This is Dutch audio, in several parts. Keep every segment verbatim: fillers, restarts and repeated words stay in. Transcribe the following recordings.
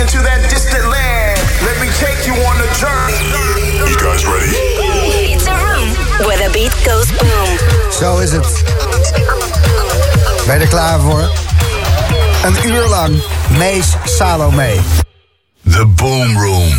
to that distant land. Let me take you on a journey. You guys ready? It's a room where the beat goes boom. Zo is het. Ben je er klaar voor? Een uur lang Mees Salome. The Boom Room.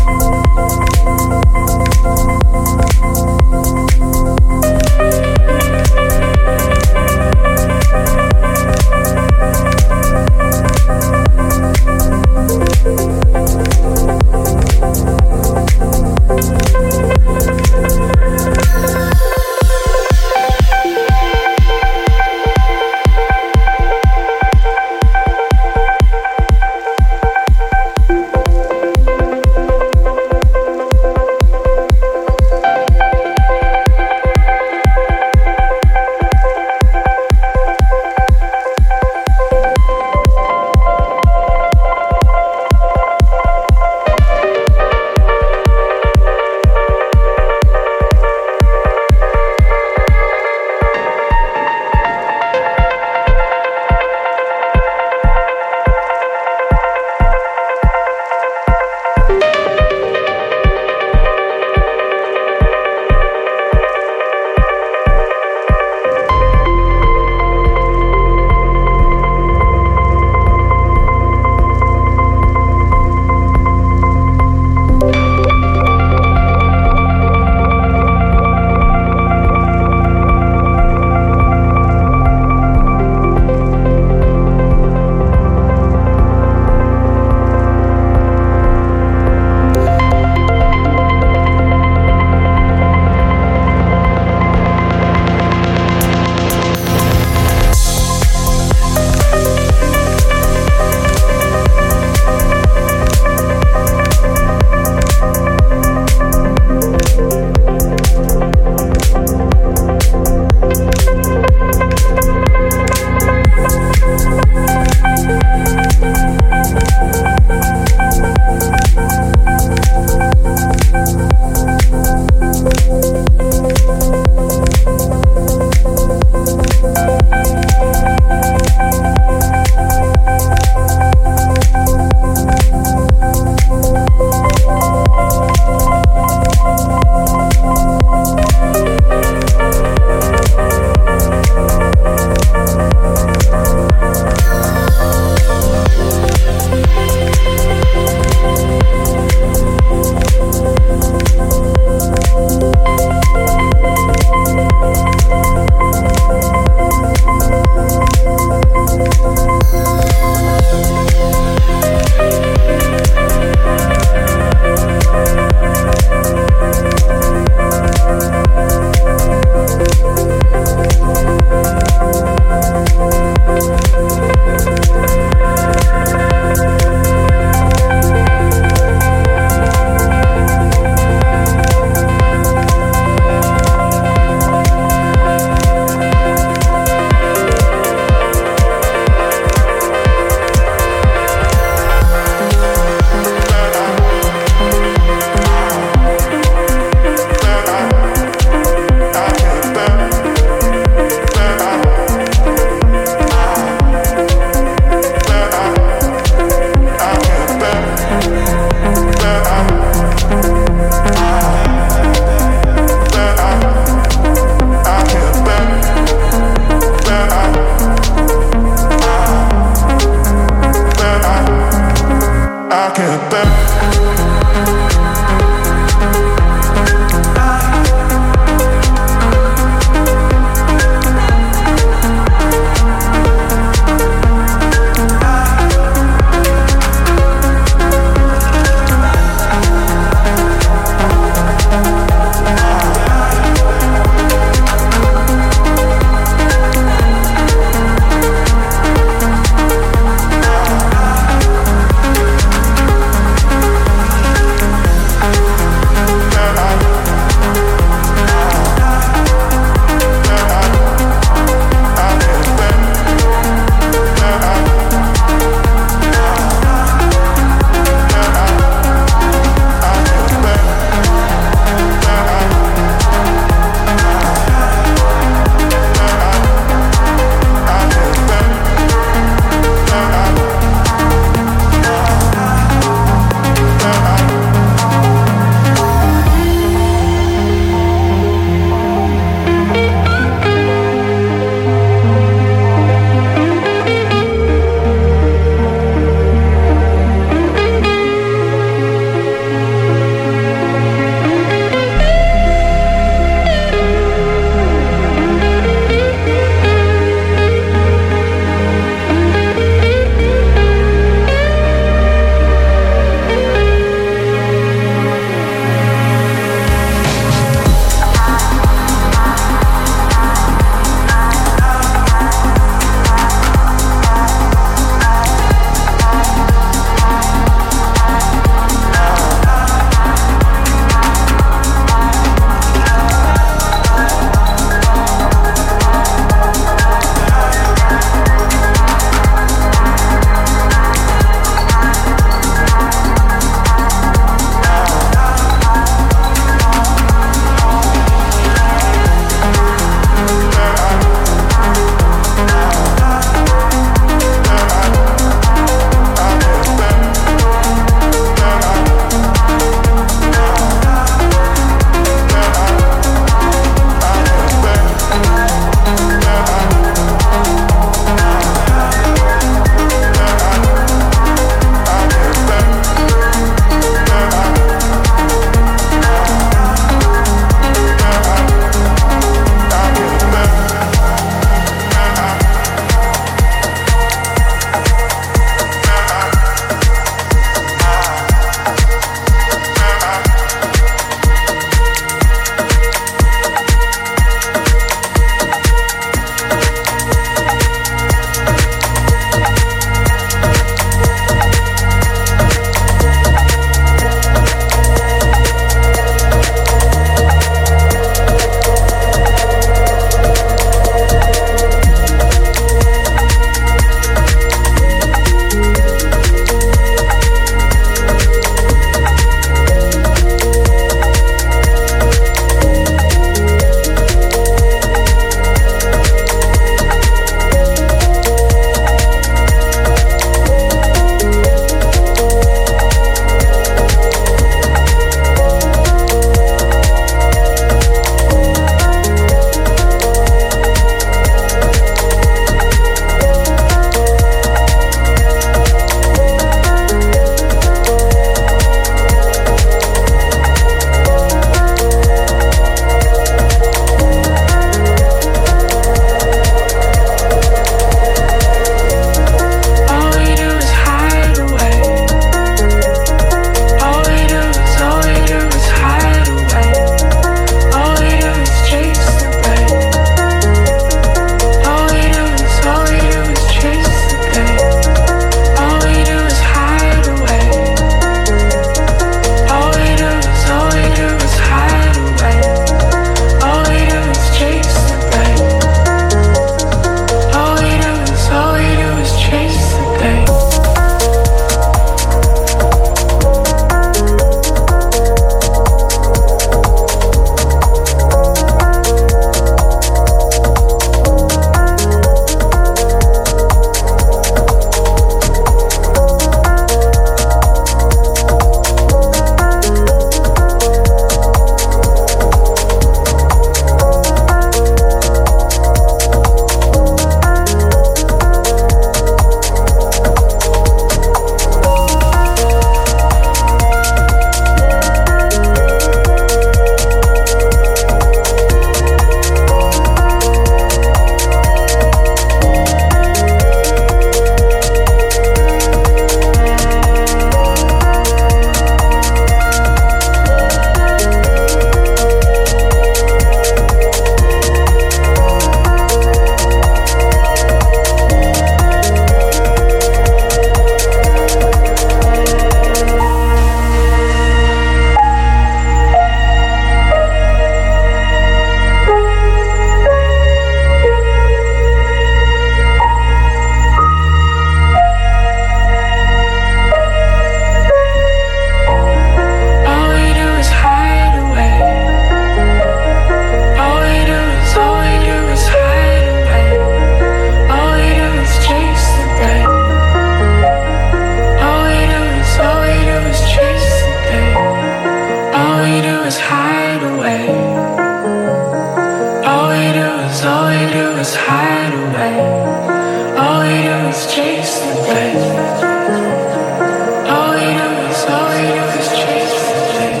do is hide away. All we do is chase the pain. All we do is, all we do is chase the pain.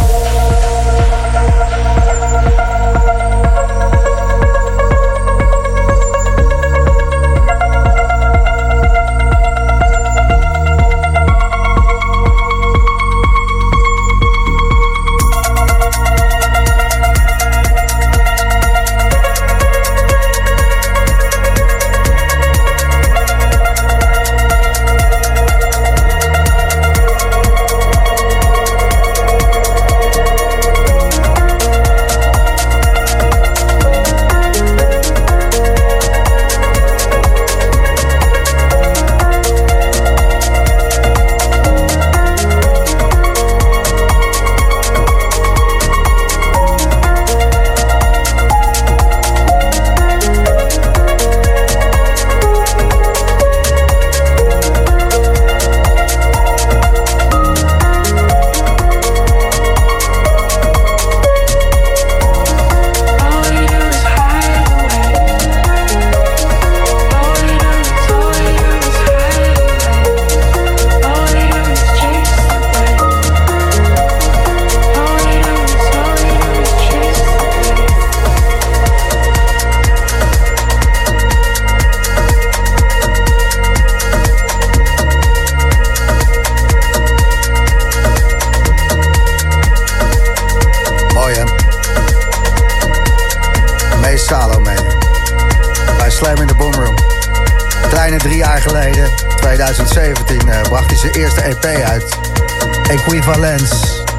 twintig zeventien uh, bracht hij zijn eerste E P uit. Equivalence.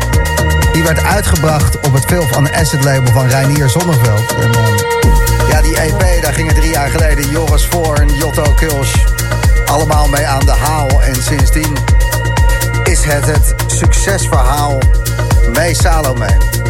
Die werd uitgebracht op het veel van Acid label van Reinier Zonneveld. En, uh, ja, die E P, daar gingen drie jaar geleden Joris Voorn, Jotto Kulsch allemaal mee aan de haal. En sindsdien is het het succesverhaal mee Salome.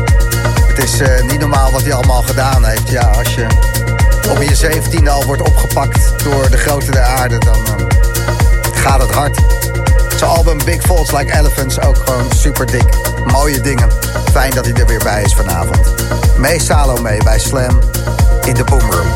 Het is uh, niet normaal wat hij allemaal gedaan heeft. Ja, als je op je zeventiende al wordt opgepakt door de grote der aarde, dan uh, gaat het hard. Zijn album Big Faults Like Elephants ook gewoon super dik. Mooie dingen. Fijn dat hij er weer bij is vanavond. Mee Salome bij Slam in de Boom Room.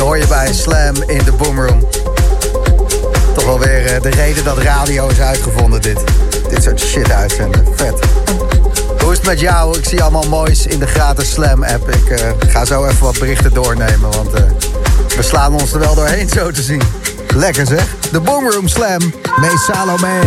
hoor je bij Slam in de Boomroom. Toch wel weer uh, de reden dat radio is uitgevonden, dit. Dit soort shit uitzenden. Vet. Hoe is het met jou? Ik zie allemaal moois in de gratis Slam-app. Ik uh, ga zo even wat berichten doornemen, want uh, we slaan ons er wel doorheen zo te zien. Lekker zeg. De Boomroom Slam met Salome.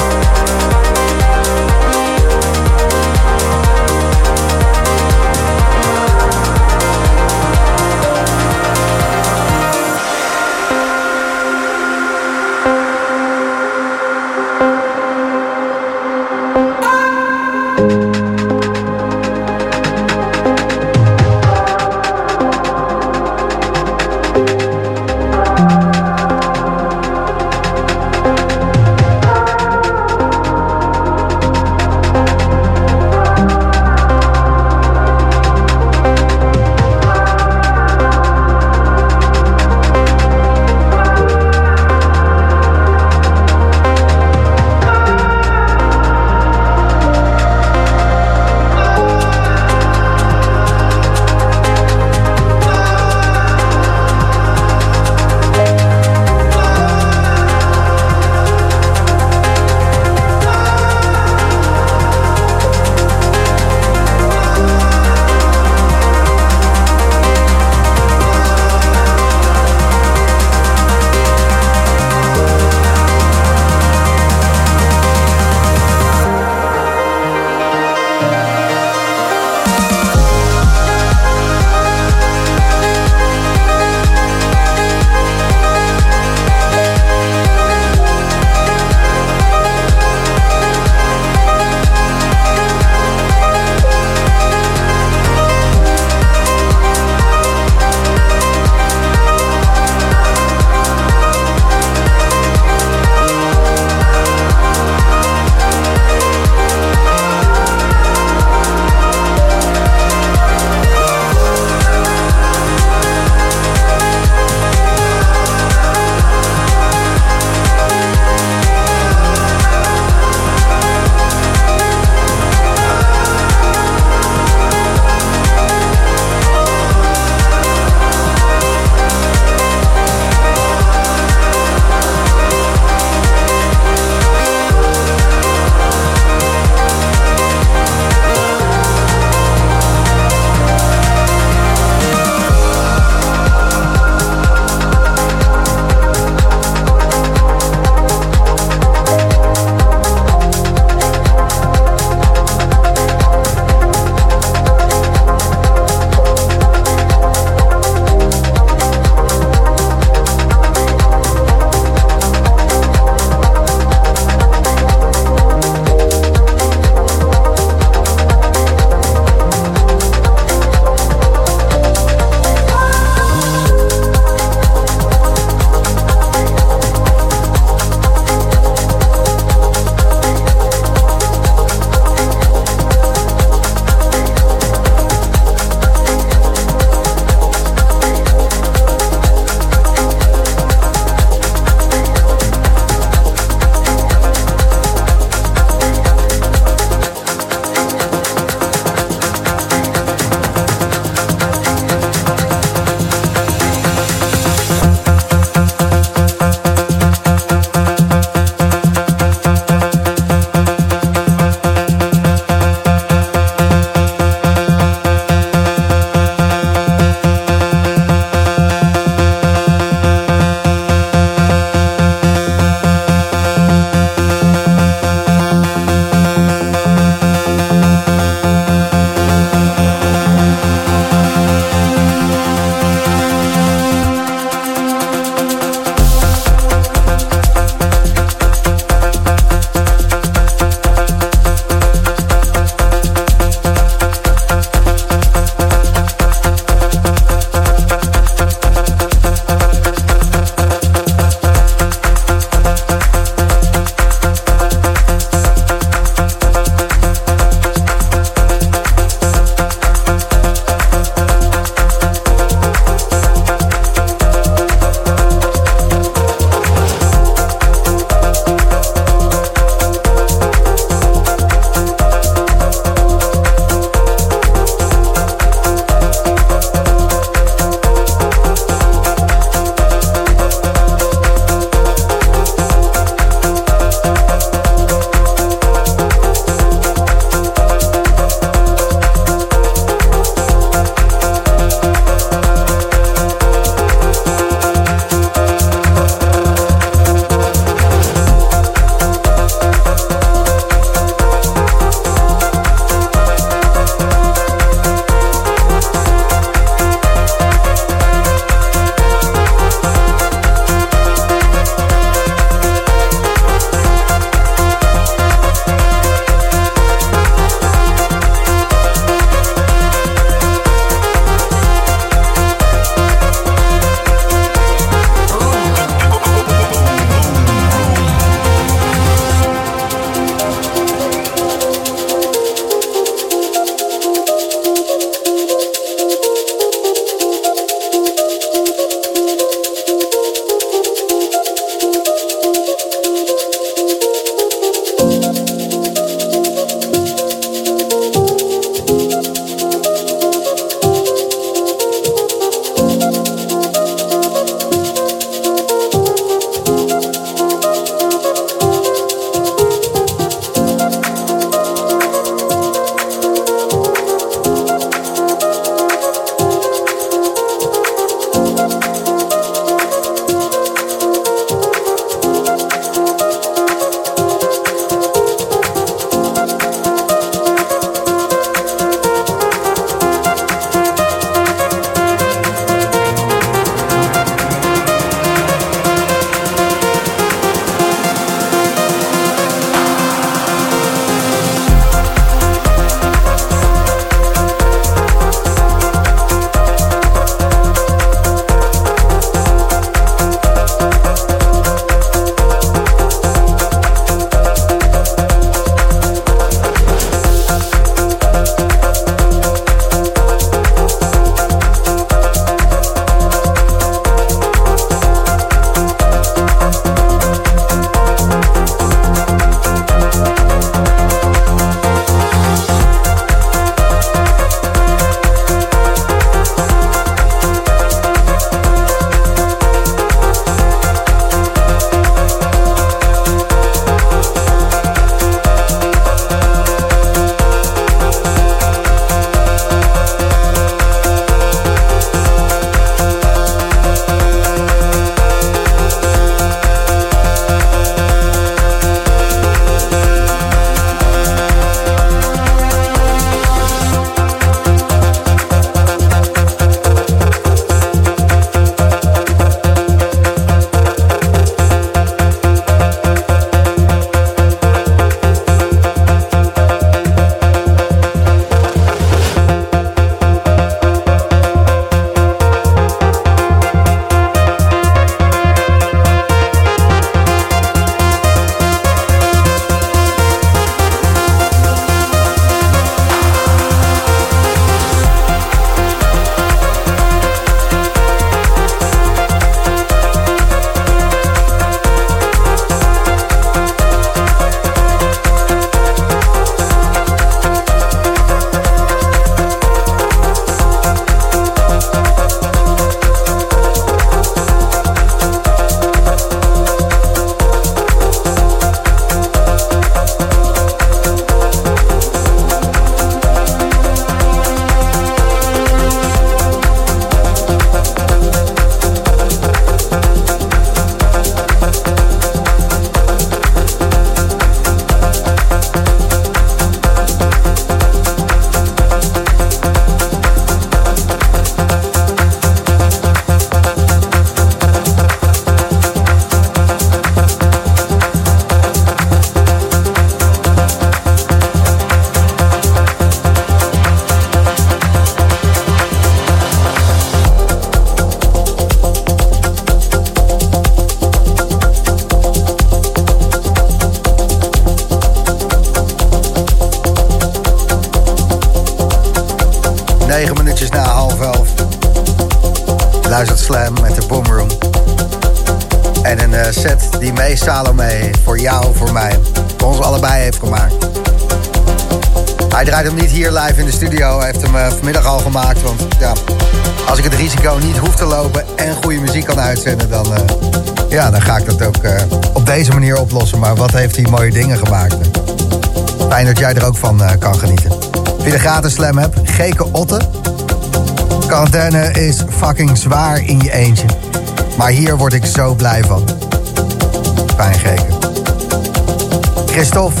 luistert Slam met de Boomroom. En een uh, set die May Salome voor jou, voor mij, voor ons allebei heeft gemaakt. Hij draait hem niet hier live in de studio. Hij heeft hem uh, vanmiddag al gemaakt. Want ja, als ik het risico niet hoef te lopen en goede muziek kan uitzenden, dan, uh, ja, dan ga ik dat ook uh, op deze manier oplossen. Maar wat heeft hij mooie dingen gemaakt. Hè? Fijn dat jij er ook van uh, kan genieten. Als je de gratis Slam hebt, Geke Otte. Quarantaine is fucking zwaar in je eentje. Maar hier word ik zo blij van. Fijn, Geke. Christophe.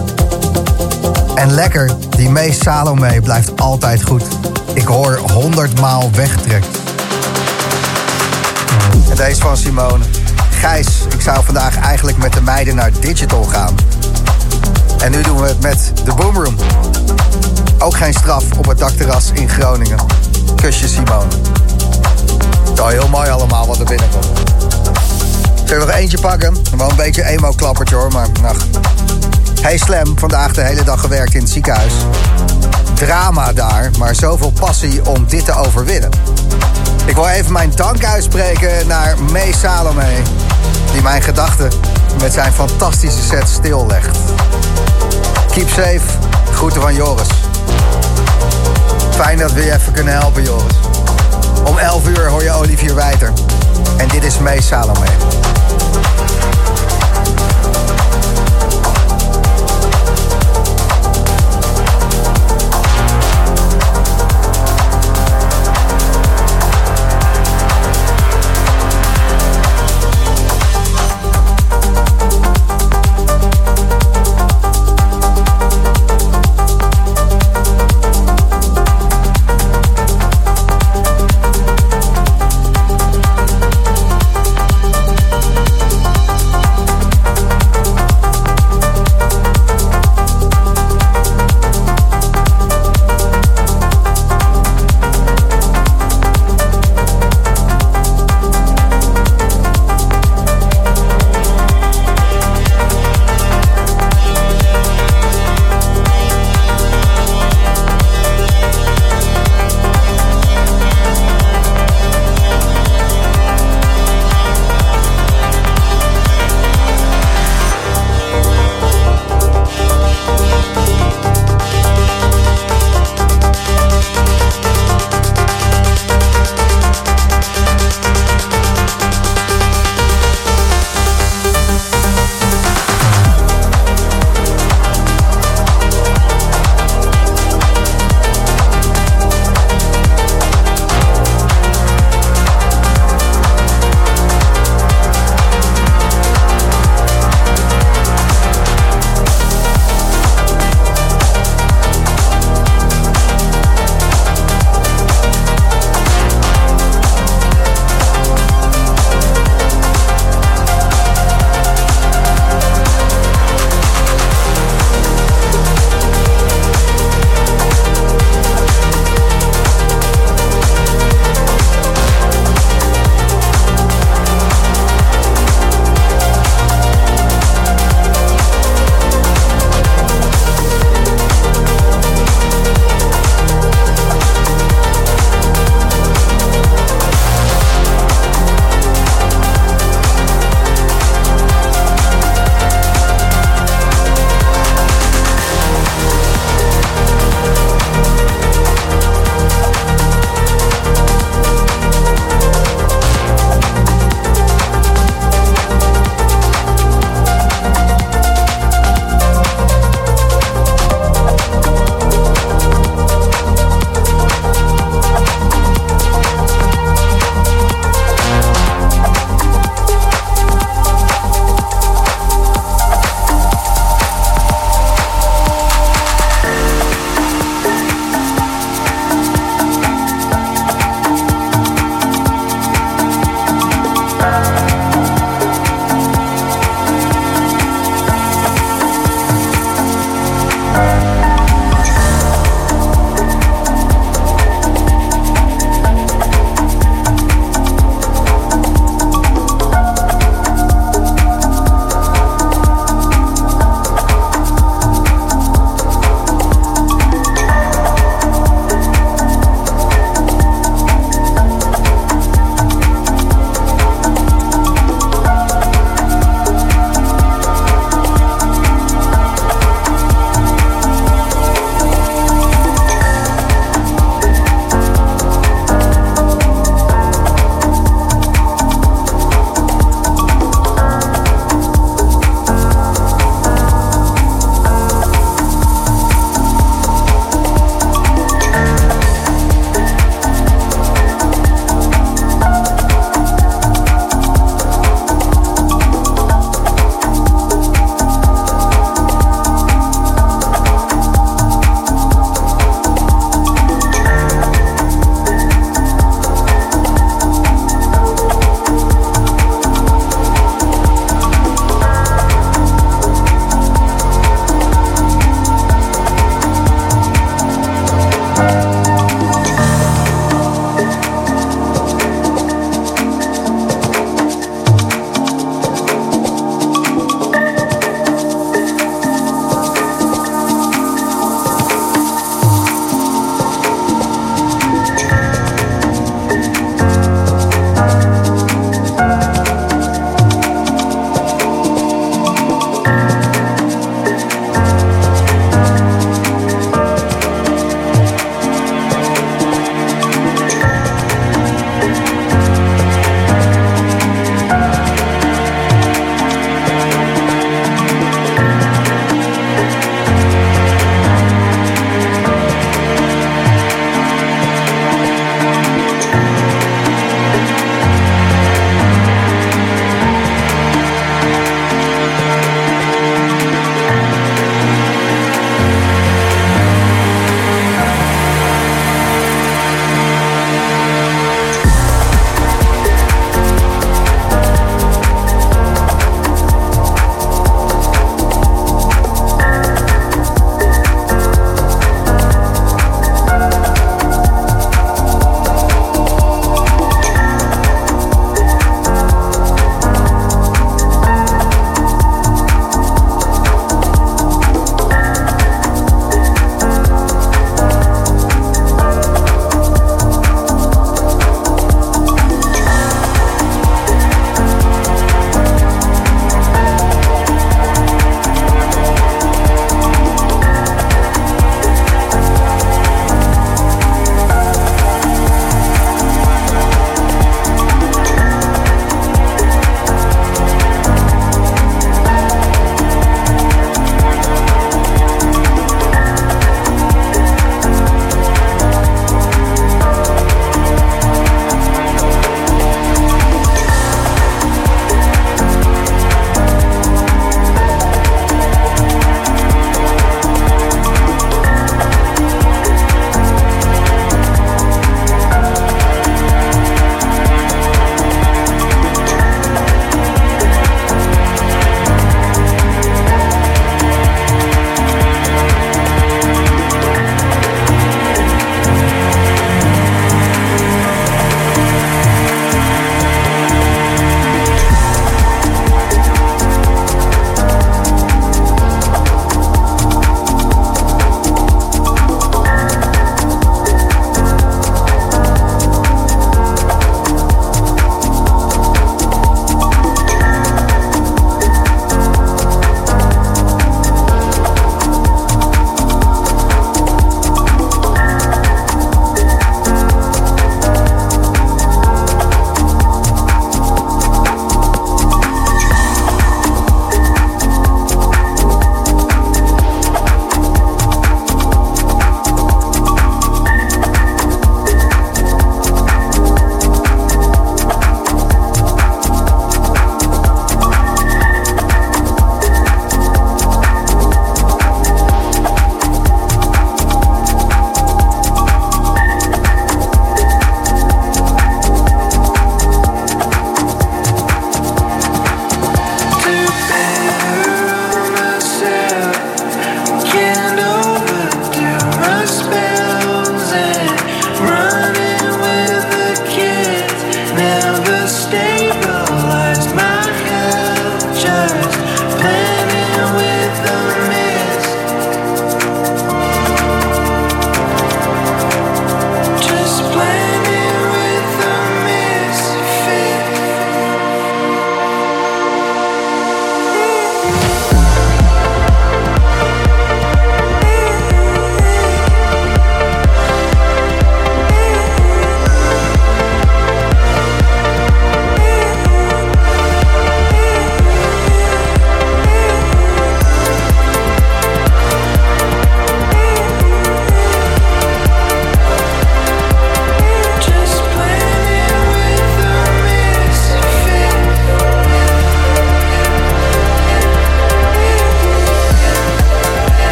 En lekker, die May Salome blijft altijd goed. Ik hoor honderdmaal wegtrekt. En deze van Simone. Gijs, ik zou vandaag eigenlijk met de meiden naar Digital gaan. En nu doen we het met de Boomroom. Ook geen straf op het dakterras in Groningen. Kusje Simone. Zo heel mooi allemaal wat er binnenkomt. Zullen we nog eentje pakken? Wel een beetje emo-klappertje hoor, maar nou. Hey Slam, vandaag de hele dag gewerkt in het ziekenhuis. Drama daar, maar zoveel passie om dit te overwinnen. Ik wil even mijn dank uitspreken naar May Salome, die mijn gedachten met zijn fantastische set stillegt. Keep safe, groeten van Joris. Fijn dat we je even kunnen helpen, Joris. Om elf uur hoor je Olivier Wijter. En dit is May Salome.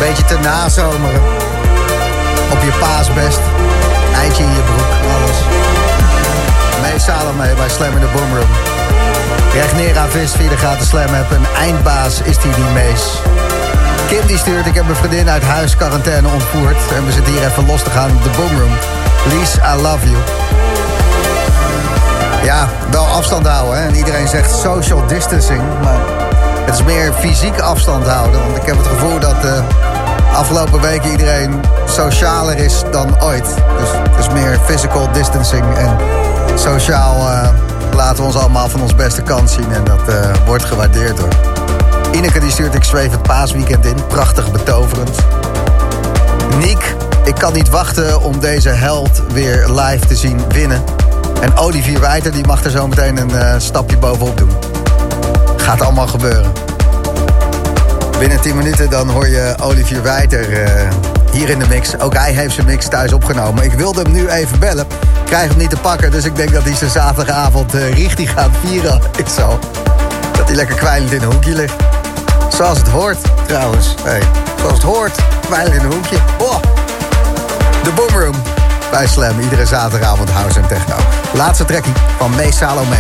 Beetje te nazomeren. Op je paasbest. Eitje in je broek, alles. Mee Salome bij Slam in de Boomroom. Regnera Vis via de gratis Slam app. Een eindbaas is die die Mees. Kim die stuurt, ik heb mijn vriendin uit huis quarantaine ontvoerd. En we zitten hier even los te gaan op de Boomroom. Lies, I love you. Ja, wel afstand houden, hè. En iedereen zegt social distancing. Maar het is meer fysiek afstand houden. Want ik heb het gevoel dat de afgelopen weken iedereen socialer is dan ooit. Dus het is meer physical distancing. En sociaal uh, laten we ons allemaal van ons beste kant zien. En dat uh, wordt gewaardeerd hoor. Ineke die stuurt, ik zweef het paasweekend in. Prachtig betoverend. Niek, ik kan niet wachten om deze held weer live te zien winnen. En Olivier Wijter die mag er zo meteen een uh, stapje bovenop doen. Gaat allemaal gebeuren. Binnen tien minuten dan hoor je Olivier Wijter uh, hier in de mix. Ook hij heeft zijn mix thuis opgenomen. Ik wilde hem nu even bellen. Ik krijg hem niet te pakken, dus ik denk dat hij zijn zaterdagavond uh, richtig gaat vieren. Ik zo. Dat hij lekker kwijlend in een hoekje ligt. Zoals het hoort, trouwens. Hey, zoals het hoort, kwijlend in een hoekje. Oh. De Boomroom bij Slam. Iedere zaterdagavond house en techno. Laatste trekkie van Mee Salome.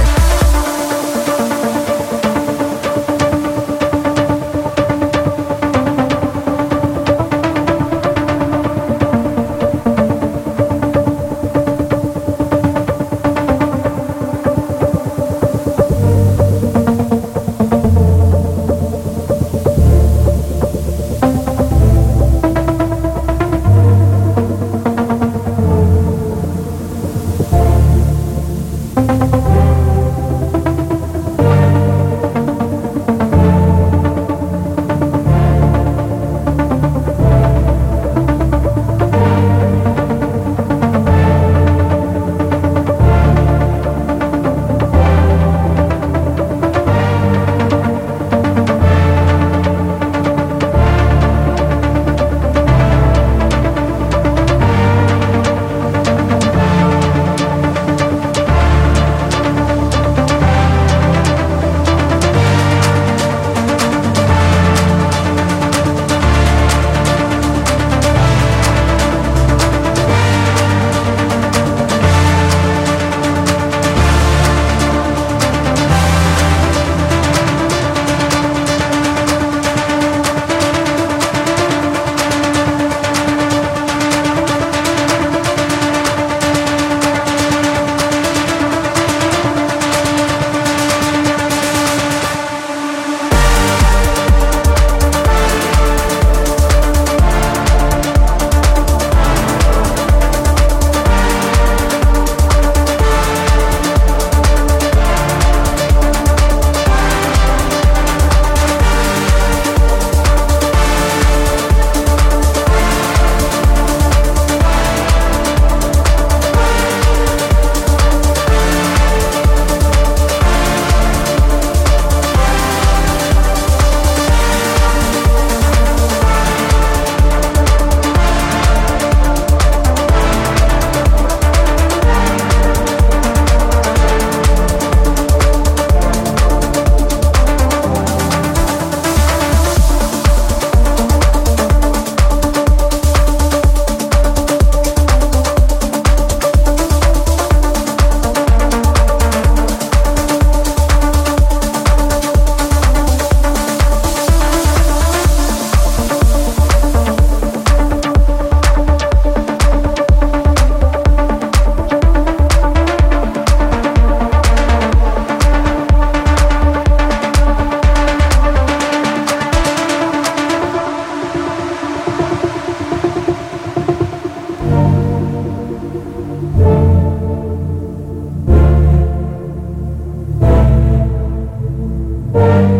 Bye.